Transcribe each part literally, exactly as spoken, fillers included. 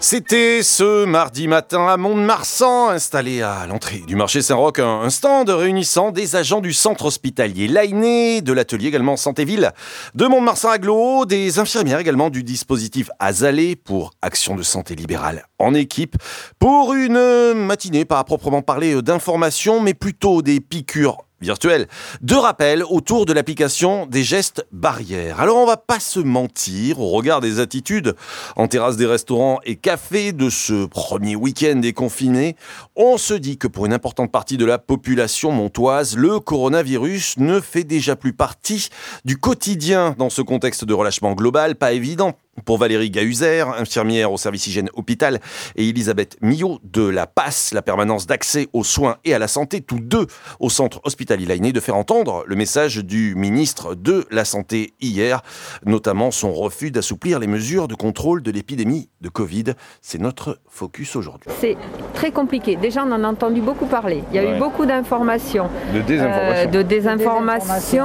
C'était ce mardi matin à Mont-de-Marsan, installé à l'entrée du marché Saint-Roch, un stand réunissant des agents du centre hospitalier Lainé, de l'atelier également Santé-Ville de Mont-de-Marsan Agglo, des infirmières également du dispositif Azalée pour Action de Santé Libérale en équipe, pour une matinée pas à proprement parler d'information, mais plutôt des piqûres virtuel, de rappel autour de l'application des gestes barrières. Alors on va pas se mentir, au regard des attitudes en terrasse des restaurants et cafés de ce premier week-end déconfiné, on se dit que pour une importante partie de la population montoise, le coronavirus ne fait déjà plus partie du quotidien dans ce contexte de relâchement global, pas évident. Pour Valérie Gahuzer, infirmière au service hygiène hôpital, et Elisabeth Millot de la P A S, la permanence d'accès aux soins et à la santé, tous deux au centre hospitalier Lainé, de faire entendre le message du ministre de la Santé hier, notamment son refus d'assouplir les mesures de contrôle de l'épidémie de Covid. C'est notre focus aujourd'hui. C'est très compliqué. Déjà, on en a entendu beaucoup parler. Il y a ouais. eu beaucoup d'informations. De désinformation. Euh, de désinformation.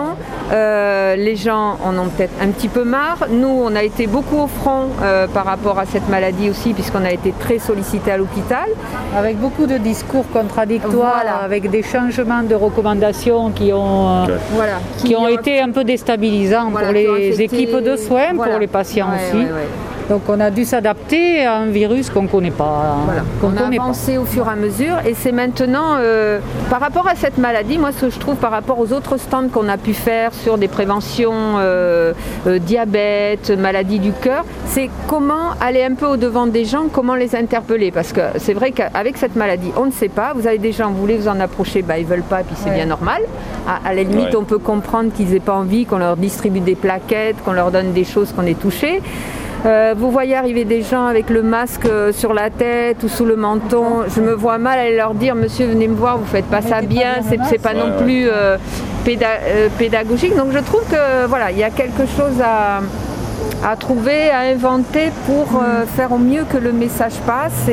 Euh, les gens en ont peut-être un petit peu marre. Nous, on a été beaucoup au front euh, par rapport à cette maladie aussi, puisqu'on a été très sollicité à l'hôpital. Avec beaucoup de discours contradictoires, voilà. Avec des changements de recommandations qui ont, euh, voilà. qui, qui ont, ont été un peu déstabilisants voilà, pour les affecté... équipes de soins, voilà. pour les patients ouais, aussi. Ouais, ouais. Donc on a dû s'adapter à un virus qu'on ne connaît pas. Voilà. Qu'on on a connaît avancé pas. au fur et à mesure et c'est maintenant, euh, par rapport à cette maladie, moi ce que je trouve par rapport aux autres stands qu'on a pu faire sur des préventions, euh, euh, diabète, maladie du cœur, c'est comment aller un peu au-devant des gens, comment les interpeller. Parce que c'est vrai qu'avec cette maladie, on ne sait pas, vous avez des gens, vous voulez vous en approcher, bah, ils ne veulent pas et puis c'est ouais. bien normal. À, à la limite, ouais. on peut comprendre qu'ils n'aient pas envie, qu'on leur distribue des plaquettes, qu'on leur donne des choses qu'on est touché. Euh, vous voyez arriver des gens avec le masque sur la tête ou sous le menton. Je me vois mal aller leur dire « Monsieur, venez me voir, vous faites pas ça bien, c'est, c'est pas non plus euh, péda- euh, pédagogique. » Donc je trouve que voilà, il y a quelque chose à, à trouver, à inventer pour euh, faire au mieux que le message passe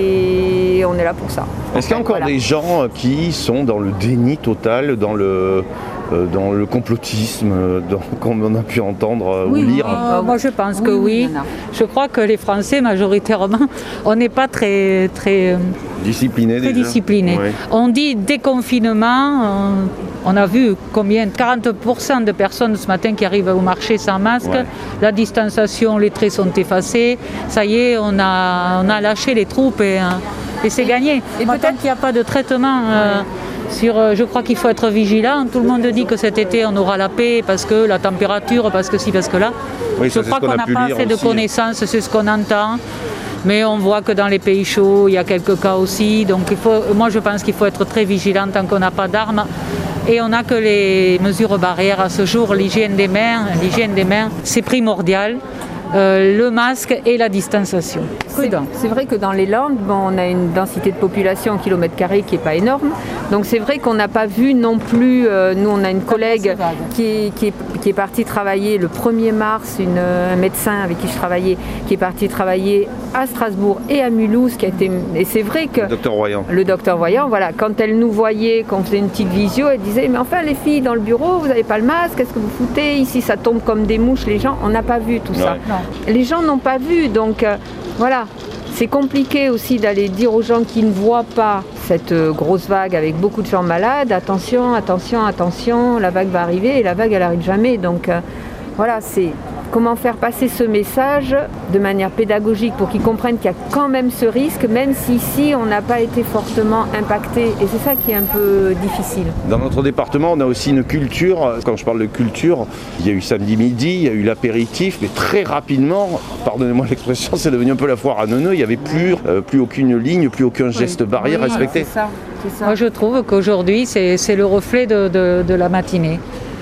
et on est là pour ça. Est-ce qu'il y a encore voilà. des gens qui sont dans le déni total, dans le... dans le complotisme, dans, comme on a pu entendre oui, ou lire euh, Moi je pense oui, que oui. oui. Je crois que les Français majoritairement, on n'est pas très, très disciplinés. Très disciplinés. Oui. On dit déconfinement, on a vu combien, quarante pour cent de personnes ce matin qui arrivent au marché sans masque, ouais. la distanciation, les traits sont effacés, ça y est, on a, on a lâché les troupes et, et c'est gagné. Et moi, peut-être qu'il n'y a pas de traitement... Euh, Sur, je crois qu'il faut être vigilant. Tout le monde dit que cet été on aura la paix parce que la température, parce que ci, parce que là. Oui, je ça, crois qu'on n'a pas assez aussi. de connaissances, c'est ce qu'on entend. Mais on voit que dans les pays chauds, il y a quelques cas aussi. Donc il faut, moi je pense qu'il faut être très vigilant tant qu'on n'a pas d'armes. Et on n'a que les mesures barrières à ce jour. L'hygiène des mains, l'hygiène des mains, c'est primordial. Euh, le masque et la distanciation. C'est, c'est vrai que dans les Landes, bon, on a une densité de population au kilomètre carré qui n'est pas énorme. Donc c'est vrai qu'on n'a pas vu non plus, euh, nous on a une collègue qui est, qui, est, qui est partie travailler le premier mars, une, un médecin avec qui je travaillais, qui est parti travailler à Strasbourg et à Mulhouse, qui a été, et c'est vrai que... Le docteur Voyant. Le docteur Voyant, voilà, quand elle nous voyait, quand on faisait une petite visio, elle disait, mais enfin les filles dans le bureau, vous n'avez pas le masque, qu'est-ce que vous foutez ici, ça tombe comme des mouches, les gens, on n'a pas vu tout ouais. ça. Non. Les gens n'ont pas vu, donc euh, voilà, c'est compliqué aussi d'aller dire aux gens qui ne voient pas cette euh, grosse vague avec beaucoup de gens malades, attention, attention, attention, la vague va arriver et la vague elle n'arrive jamais. Donc euh, voilà, c'est comment faire passer ce message de manière pédagogique pour qu'ils comprennent qu'il y a quand même ce risque, même si ici on n'a pas été fortement impacté. Et c'est ça qui est un peu difficile. Dans notre département, on a aussi une culture. Quand je parle de culture, il y a eu samedi midi, il y a eu l'apéritif, mais très rapidement, pardonnez-moi l'expression, c'est devenu un peu la foire à neuneux. Il n'y avait plus, euh, plus aucune ligne, plus aucun geste oui. barrière oui, respecté. C'est ça, c'est ça. Moi je trouve qu'aujourd'hui, c'est, c'est le reflet de, de, de la matinée.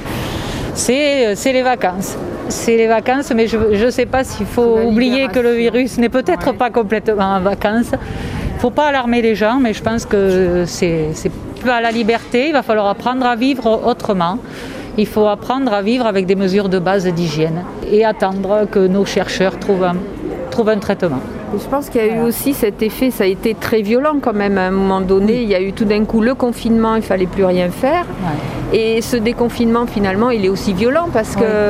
C'est, c'est les vacances. C'est les vacances, mais je ne sais pas s'il faut oublier que le virus n'est peut-être ouais. pas complètement en vacances. Il ne faut pas alarmer les gens, mais je pense que c'est, c'est pas la liberté. Il va falloir apprendre à vivre autrement. Il faut apprendre à vivre avec des mesures de base d'hygiène et attendre que nos chercheurs trouvent un, trouvent un traitement. Et je pense qu'il y a eu aussi cet effet, ça a été très violent quand même à un moment donné. Oui. Il y a eu tout d'un coup le confinement, il ne fallait plus rien faire. Ouais. Et ce déconfinement finalement, il est aussi violent parce que ouais.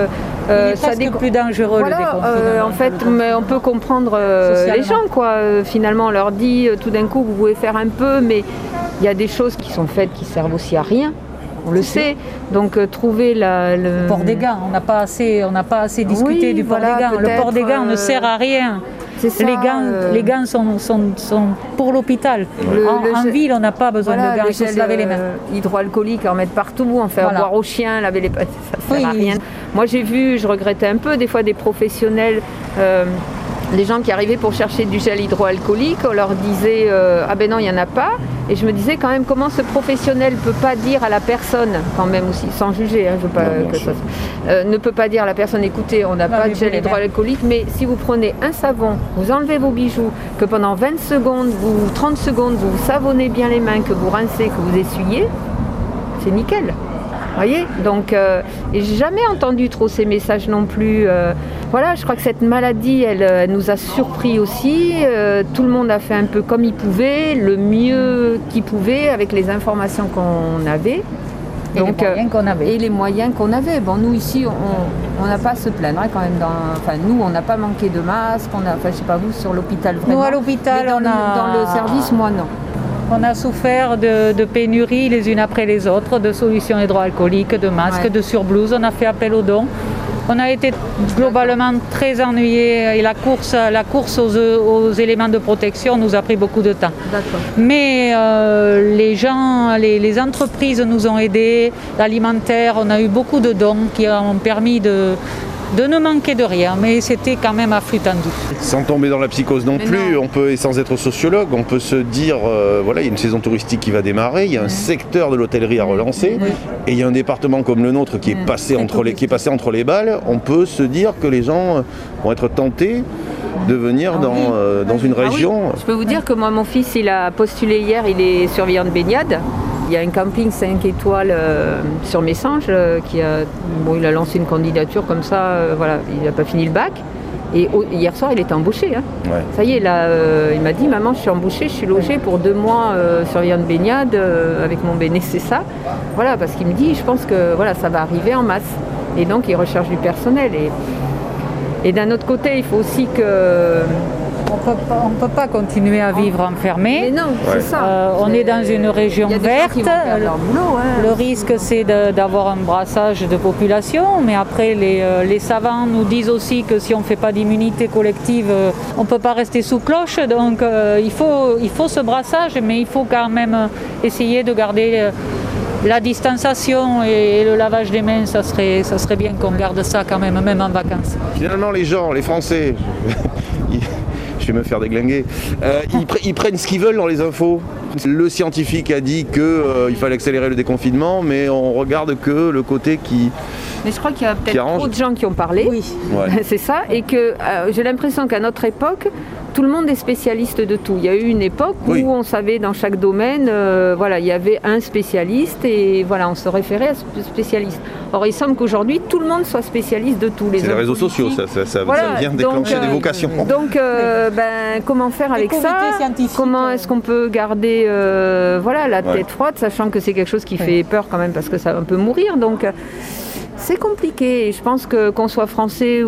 Euh, Il est ça presque déco- plus dangereux voilà, le déconfinement. euh, en fait, mais on peut comprendre euh, les Socialement. gens, quoi. Euh, finalement, on leur dit euh, tout d'un coup, vous pouvez faire un peu, mais il y a des choses qui sont faites qui servent aussi à rien. On le sait. Donc euh, trouver la, le Le port des gants, on n'a pas assez, on n'a pas assez discuté Oui, du port voilà, des gants. Le peut-être, port des gants euh, ne sert à rien. c'est ça, les gants, euh, les gants sont, sont, sont pour l'hôpital. Le- en le en gel- ville, on n'a pas besoin voilà, de gants, le il faut se gel, laver les mains. euh, hydroalcoolique, en mettre partout, en faire Voilà. boire aux chiens, laver les pattes, ça sert Oui. à rien. Moi j'ai vu, je regrettais un peu des fois des professionnels, euh, des gens qui arrivaient pour chercher du gel hydroalcoolique, on leur disait euh, ah ben non il n'y en a pas, et je me disais quand même comment ce professionnel peut pas dire à la personne, quand même aussi, sans juger, hein, je veux pas Non, bien que sûr. ça, euh, ne peut pas dire à la personne écoutez on n'a pas de Lavez-vous gel les mains. hydroalcoolique, mais si vous prenez un savon, vous enlevez vos bijoux, que pendant vingt secondes, vous, trente secondes, vous vous savonnez bien les mains, que vous rincez, que vous essuyez, c'est nickel. Voyez, donc euh, et j'ai jamais entendu trop ces messages non plus. euh, voilà, je crois que cette maladie, elle, euh, elle nous a surpris aussi. euh, tout le monde a fait un peu comme il pouvait, le mieux qu'il pouvait avec les informations qu'on avait. Et les moyens qu'on avait. Et les moyens qu'on avait. Bon, nous ici, on on n'a pas à se plaindre hein, quand même. Dans, enfin, nous, on n'a pas manqué de masques. On a, enfin, je sais pas vous sur l'hôpital vraiment. Nous, à l'hôpital, Mais dans, on le, a- dans le service, moi non. On a souffert de, de pénuries les unes après les autres, de solutions hydroalcooliques, de masques, Ouais. de surblouses. On a fait appel aux dons. On a été globalement très ennuyés et la course, la course aux, aux éléments de protection nous a pris beaucoup de temps. D'accord. Mais euh, les gens, les, les entreprises nous ont aidés, l'alimentaire, on a eu beaucoup de dons qui ont permis de, de ne manquer de rien, mais c'était quand même à flux tendu. Sans tomber dans la psychose non Mais plus, non. on peut, et sans être sociologue, on peut se dire, euh, voilà, il y a une saison touristique qui va démarrer, il y a un secteur de l'hôtellerie à relancer, Oui. et il y a un département comme le nôtre qui est, passé Très entre les, qui est passé entre les balles, on peut se dire que les gens vont être tentés de venir Ah dans, oui. euh, dans une Ah oui. région. Je peux vous dire que moi, mon fils, il a postulé hier, il est surveillant de baignade. Il y a un camping cinq étoiles euh, sur Messanges euh, qui a, bon, il a lancé une candidature comme ça, euh, voilà, il n'a pas fini le bac. Et au- hier soir, il était embauché. hein. Ouais. Ça y est, là, euh, il m'a dit, maman, je suis embauché, je suis logé pour deux mois euh, surveillant de baignade euh, avec mon béné, c'est ça. Voilà, parce qu'il me dit, je pense que voilà, ça va arriver en masse. Et donc, il recherche du personnel. Et, et d'un autre côté, il faut aussi que... On peut pas- on ne peut pas continuer à vivre enfermé. Mais non, Ouais. c'est ça. Euh, on C'est- est dans une région il y a des gens verte. qui vont perdre leur boulot, hein. Le risque, c'est de- d'avoir un brassage de population, mais après, les, euh, les savants nous disent aussi que si on ne fait pas d'immunité collective, euh, on ne peut pas rester sous cloche. Donc, euh, il faut, il faut ce brassage, mais il faut quand même euh, essayer de garder euh, la distanciation et, et le lavage des mains. Ça serait, ça serait bien qu'on garde ça quand même, même en vacances. Finalement, les gens, les Français, ils- je vais me faire déglinguer, euh, ils, pre- ils prennent ce qu'ils veulent dans les infos. Le scientifique a dit qu'il fallait accélérer le déconfinement, mais on regarde que le côté qui... Mais je crois qu'il y a Qui peut-être arrange. trop de gens qui ont parlé. Oui. Ouais. C'est ça. Et que euh, j'ai l'impression qu'à notre époque, tout le monde est spécialiste de tout. Il y a eu une époque où Oui. on savait dans chaque domaine, euh, voilà, il y avait un spécialiste et voilà, on se référait à ce spécialiste. Or, il semble qu'aujourd'hui, tout le monde soit spécialiste de tout. C'est les hommes réseaux sociaux, politiques. ça, ça, ça, Voilà, ça vient donc, déclencher euh, des vocations. Donc, euh, ben, comment faire avec comités ça? scientifiques, Comment euh, est-ce qu'on peut garder euh, voilà, la Ouais. tête froide, sachant que c'est quelque chose qui Ouais. fait peur quand même parce que ça va un peu mourir. Donc, euh, c'est compliqué. Et je pense que qu'on soit français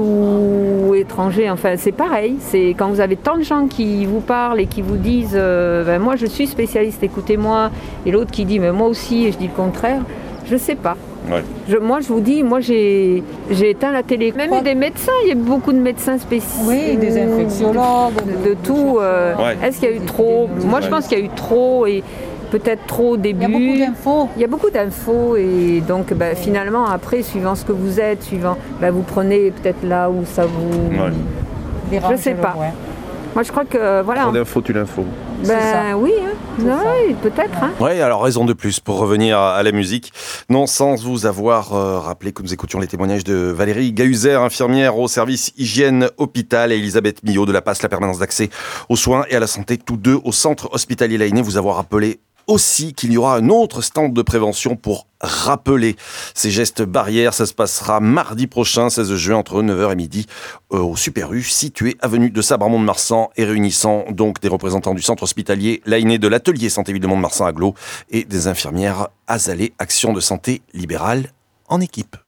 ou étranger, enfin, c'est pareil. C'est quand vous avez tant de gens qui vous parlent et qui vous disent, euh, ben, moi, je suis spécialiste, écoutez-moi, et l'autre qui dit, mais moi aussi, et je dis le contraire. Je sais pas. Ouais. Je- moi, je vous dis, moi, j'ai j'ai éteint la télé. Même des médecins, il y a beaucoup de médecins spécialistes. Oui, des infectiologues, De, de tout. euh, Ouais. Est-ce qu'il y a eu trop? Moi, je Ouais. pense qu'il y a eu trop et peut-être trop au début. Il y a beaucoup d'infos. Il y a beaucoup d'infos et donc bah, finalement, après, suivant ce que vous êtes, suivant, bah, vous prenez peut-être là où ça vous... Ouais. Dérange Je sais le pas. moins. Moi, je crois que, voilà. Trop d'infos, tu l'info. c'est Ben ça. oui, hein. C'est ça. Oui, peut-être. Hein. Ouais, alors raison de plus pour revenir à la musique. Non, sans vous avoir euh, rappelé que nous écoutions les témoignages de Valérie Gahuzer, infirmière au service hygiène hôpital, et Elisabeth Millot de la Passe, la permanence d'accès aux soins et à la santé, tous deux au centre hospitalier Layné, vous avoir rappelé aussi qu'il y aura un autre stand de prévention pour rappeler ces gestes barrières. Ça se passera mardi prochain, seize juin, entre neuf heures et midi, euh, au Super U, situé avenue de Sabre à Mont-de-Marsan, et réunissant donc des représentants du centre hospitalier Layné, de l'atelier Santé-Ville de Mont-de-Marsan à Glo, et des infirmières Azalée Action de Santé Libérale en équipe.